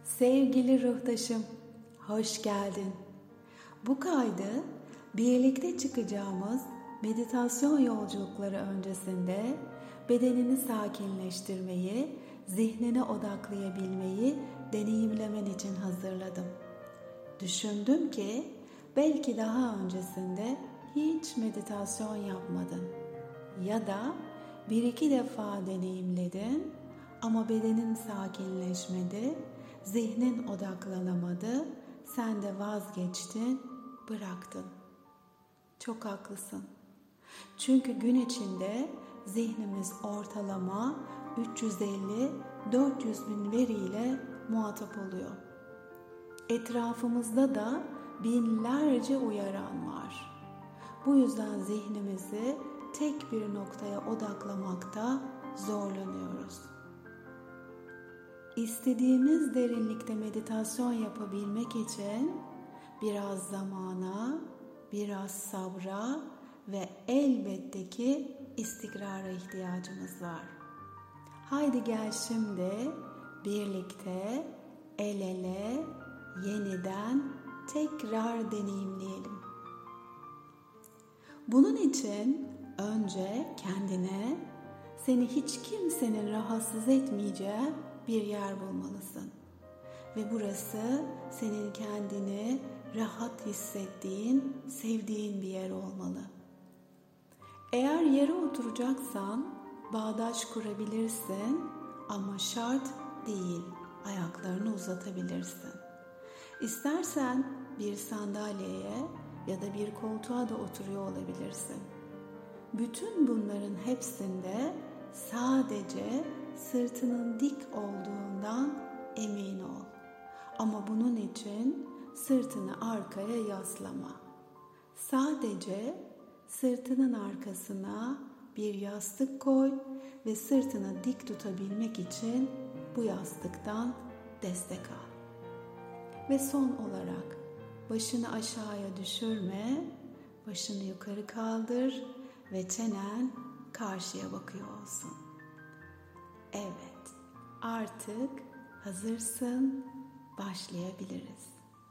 Sevgili ruhtaşım, hoş geldin. Bu kaydı birlikte çıkacağımız meditasyon yolculukları öncesinde bedenini sakinleştirmeyi, zihnine odaklayabilmeyi deneyimlemen için hazırladım. Düşündüm ki belki daha öncesinde hiç meditasyon yapmadın ya da bir iki defa deneyimledin ama bedenin sakinleşmedi, zihnin odaklanamadı, sen de vazgeçtin, bıraktın. Çok haklısın. Çünkü gün içinde zihnimiz ortalama 350-400 bin veriyle muhatap oluyor. Etrafımızda da binlerce uyaran var. Bu yüzden zihnimizi tek bir noktaya odaklamakta zorlanıyoruz. İstediğimiz derinlikte meditasyon yapabilmek için biraz zamana, biraz sabra ve elbette ki istikrara ihtiyacımız var. Haydi gel şimdi birlikte el ele yeniden tekrar deneyimleyelim. Bunun için önce kendine seni hiç kimsenin rahatsız etmeyeceği bir yer bulmalısın. Ve burası senin kendini rahat hissettiğin, sevdiğin bir yer olmalı. Eğer yere oturacaksan bağdaş kurabilirsin ama şart değil, ayaklarını uzatabilirsin. İstersen bir sandalyeye ya da bir koltuğa da oturuyor olabilirsin. Bütün bunların hepsinde sadece sırtının dik olduğundan emin ol. Ama bunun için sırtını arkaya yaslama. Sadece sırtının arkasına bir yastık koy ve sırtını dik tutabilmek için bu yastıktan destek al. Ve son olarak başını aşağıya düşürme, başını yukarı kaldır ve çenen karşıya bakıyor olsun. Evet, artık hazırsın, başlayabiliriz.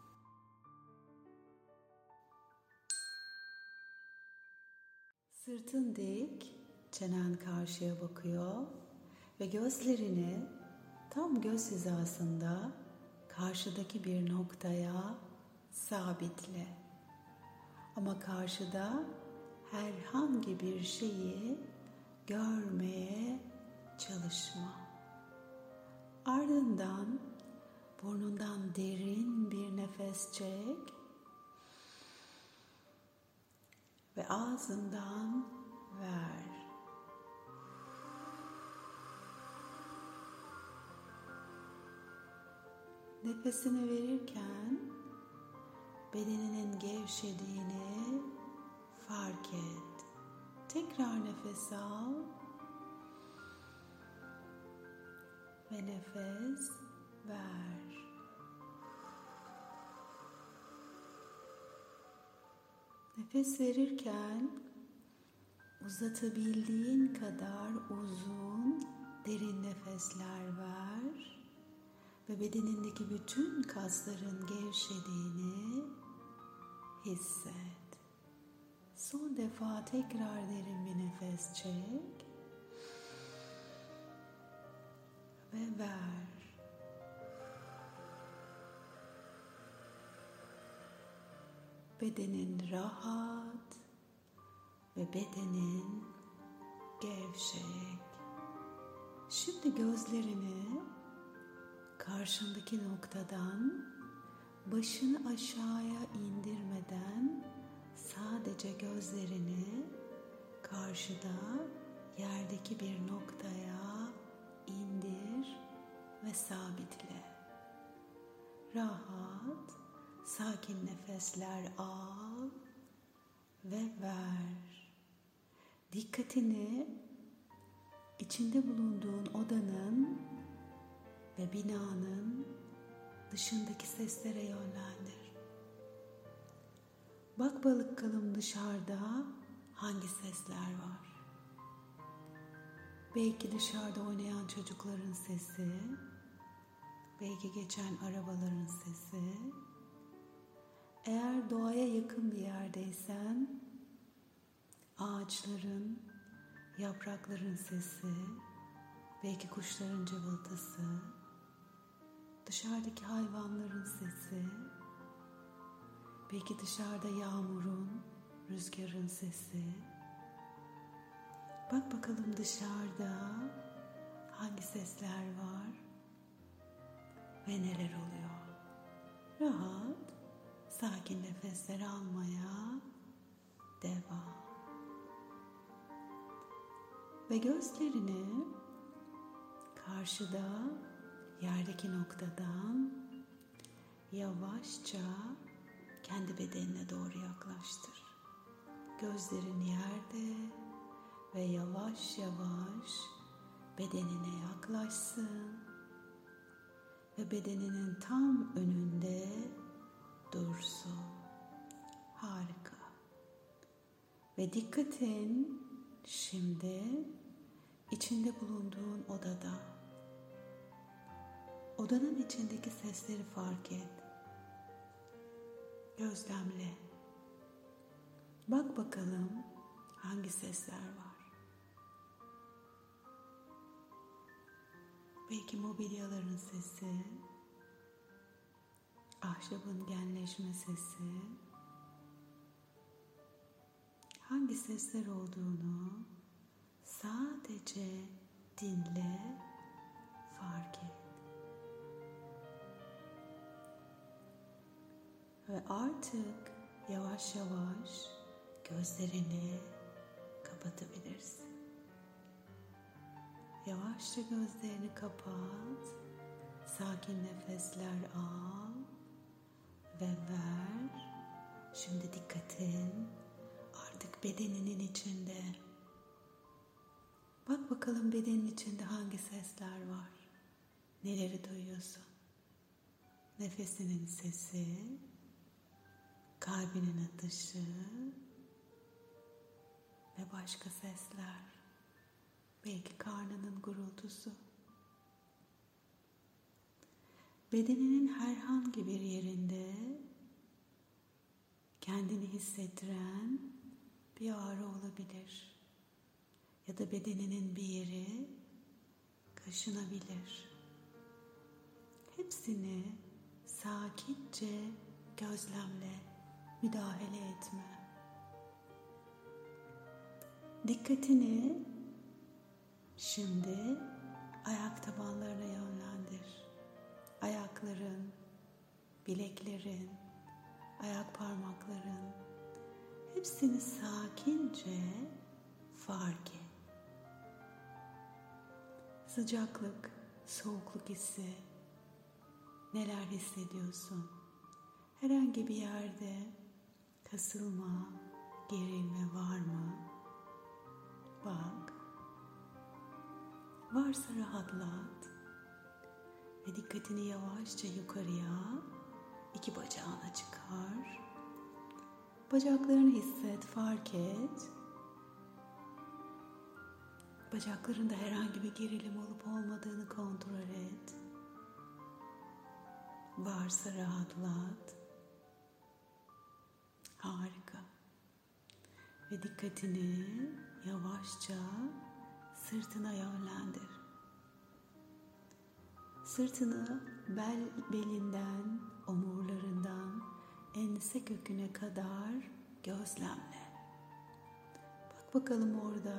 Sırtın dik, çenen karşıya bakıyor ve gözlerini tam göz hizasında karşıdaki bir noktaya sabitle. Ama karşıda herhangi bir şeyi görmeye çalışma. Ardından burnundan derin bir nefes çek ve ağzından ver. Nefesini verirken bedeninin gevşediğini fark et. Tekrar nefes al ve nefes ver. Nefes verirken uzatabildiğin kadar uzun, derin nefesler ver ve bedenindeki bütün kasların gevşediğini hisset. Son defa tekrar derin bir nefes çek ve ver. Bedenin rahat ve bedenin gevşek. Şimdi gözlerini karşındaki noktadan başını aşağıya indirmeden sadece gözlerini karşıda yerdeki bir noktaya indir ve sabitle. Rahat, sakin nefesler al ve ver. Dikkatini içinde bulunduğun odanın ve binanın dışındaki seslere yönlendir. Bak bakalım dışarıda hangi sesler var? Belki dışarıda oynayan çocukların sesi, belki geçen arabaların sesi. Eğer doğaya yakın bir yerdeysen, ağaçların, yaprakların sesi, belki kuşların cıvıltısı, dışarıdaki hayvanların sesi, belki dışarıda yağmurun, rüzgarın sesi. Bak bakalım dışarıda hangi sesler var ve neler oluyor. Rahat, sakin nefesler almaya devam. Ve gözlerini karşıda yerdeki noktadan yavaşça kendi bedenine doğru yaklaştır. Gözlerin yerde ve yavaş yavaş bedenine yaklaşsın ve bedeninin tam önünde dursun. Harika. Ve dikkatin şimdi içinde bulunduğun odada. Odanın içindeki sesleri fark et. Gözlemle. Bak bakalım hangi sesler var. Belki mobilyaların sesi, ahşabın genleşme sesi. Hangi sesler olduğunu sadece dinle, fark et. Ve artık yavaş yavaş gözlerini kapatabilirsin. Yavaşça gözlerini kapat, sakin nefesler al ve ver. Şimdi dikkatin artık bedeninin içinde. Bak bakalım bedenin içinde hangi sesler var? Neleri duyuyorsun? Nefesinin sesi, kalbinin atışı ve başka sesler. Belki karnının gurultusu. Bedeninin herhangi bir yerinde kendini hissettiren bir ağrı olabilir. Ya da bedeninin bir yeri kaşınabilir. Hepsini sakince gözlemle, müdahale etme. Dikkatini şimdi ayak tabanlarına yönlendir. Ayakların, bileklerin, ayak parmakların hepsini sakince fark et. Sıcaklık, soğukluk hissi, neler hissediyorsun? Herhangi bir yerde kasılma, gerilme var mı? Bak. Varsa rahatlat ve dikkatini yavaşça yukarıya, iki bacağına çıkar. Bacaklarını hisset, fark et. Bacaklarında herhangi bir gerilim olup olmadığını kontrol et. Varsa rahatlat. Harika. Ve dikkatini yavaşça sırtına yönlendir. Sırtını belinden, omurlarından, ense köküne kadar gözlemle. Bak bakalım orada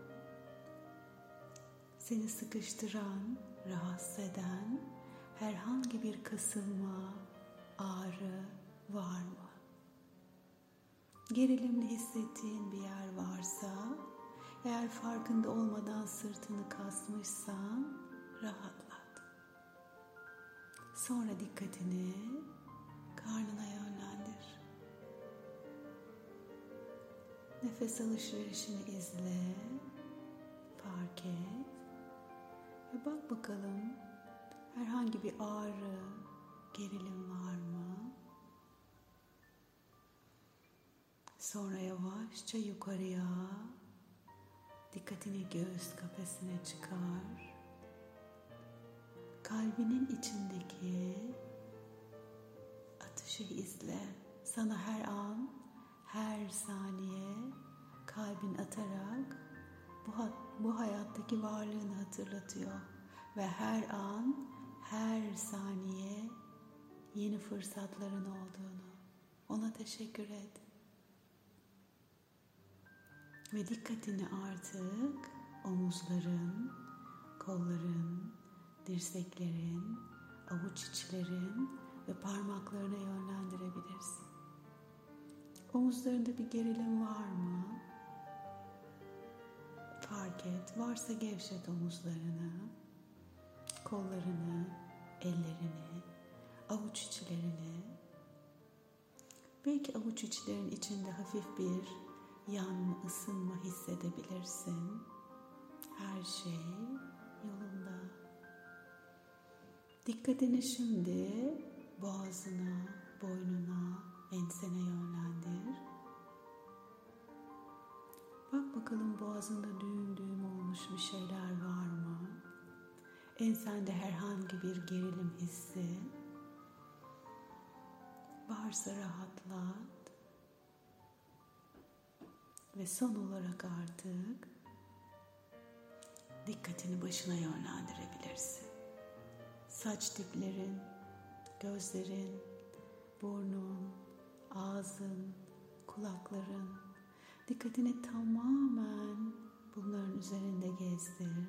seni sıkıştıran, rahatsız eden herhangi bir kasılma, ağrı var mı? Gerilimli hissettiğin bir yer varsa, eğer farkında olmadan sırtını kasmışsan rahatlat. Sonra dikkatini karnına yönlendir. Nefes alışverişini izle, fark et ve bak bakalım herhangi bir ağrı, gerilim var mı? Sonra yavaşça yukarıya, dikkatini göğüs kafesine çıkar. Kalbinin içindeki akışı izle. Sana her an, her saniye kalbin atarak bu hayattaki varlığını hatırlatıyor. Ve her an, her saniye yeni fırsatların olduğunu. Ona teşekkür et. Ve dikkatini artık omuzların, kolların, dirseklerin, avuç içlerin ve parmaklarına yönlendirebilirsin. Omuzlarında bir gerilim var mı? Fark et. Varsa gevşet omuzlarını, kollarını, ellerini, avuç içlerini. Belki avuç içlerin içinde hafif bir yanma, ısınma hissedebilirsin. Her şey yolunda. Dikkatini şimdi boğazına, boynuna, ensene yönlendir. Bak bakalım boğazında düğüm düğüm olmuş bir şeyler var mı? Ensende herhangi bir gerilim hissi varsa rahatlat. Ve son olarak artık dikkatini başına yönlendirebilirsin. Saç diplerin, gözlerin, burnun, ağzın, kulakların. Dikkatini tamamen bunların üzerinde gezdir.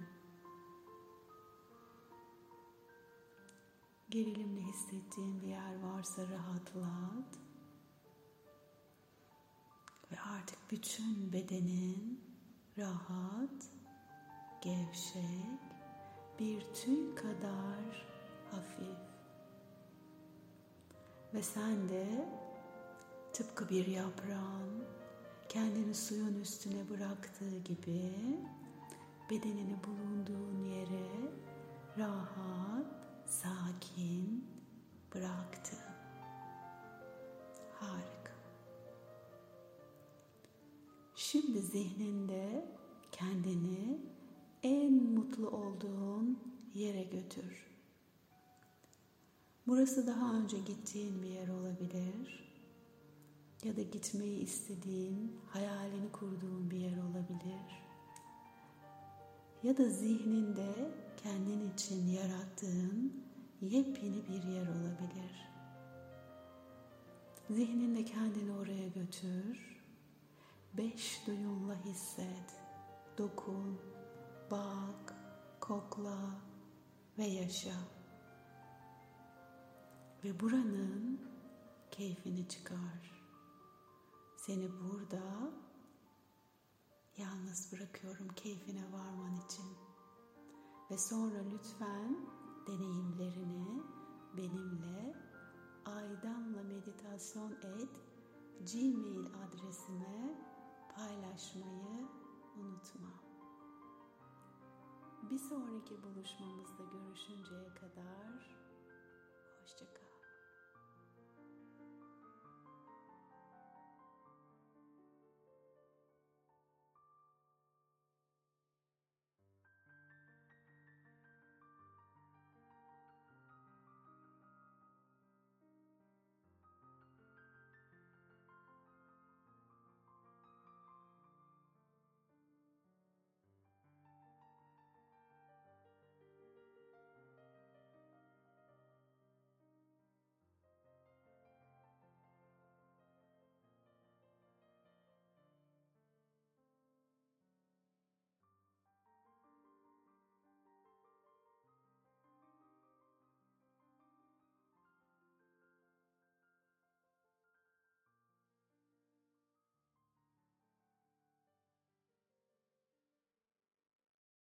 Gerilimli hissettiğin bir yer varsa rahatlat. Ve artık bütün bedenin rahat, gevşek, bir tüy kadar hafif. Ve sen de tıpkı bir yaprağın kendini suyun üstüne bıraktığı gibi bedenini bulunduğun yere rahat, sakin bıraktın. Harika. Şimdi zihninde kendini en mutlu olduğun yere götür. Burası daha önce gittiğin bir yer olabilir. Ya da gitmeyi istediğin, hayalini kurduğun bir yer olabilir. Ya da zihninde kendin için yarattığın yepyeni bir yer olabilir. Zihninde kendini oraya götür. 5 duyunla hisset. Dokun, bak, kokla ve yaşa. Ve buranın keyfini çıkar. Seni burada yalnız bırakıyorum keyfine varman için. Ve sonra lütfen deneyimlerini benimle aydanlameditasyon@gmail adresime paylaşmayı unutma. Bir sonraki buluşmamızda görüşünceye kadar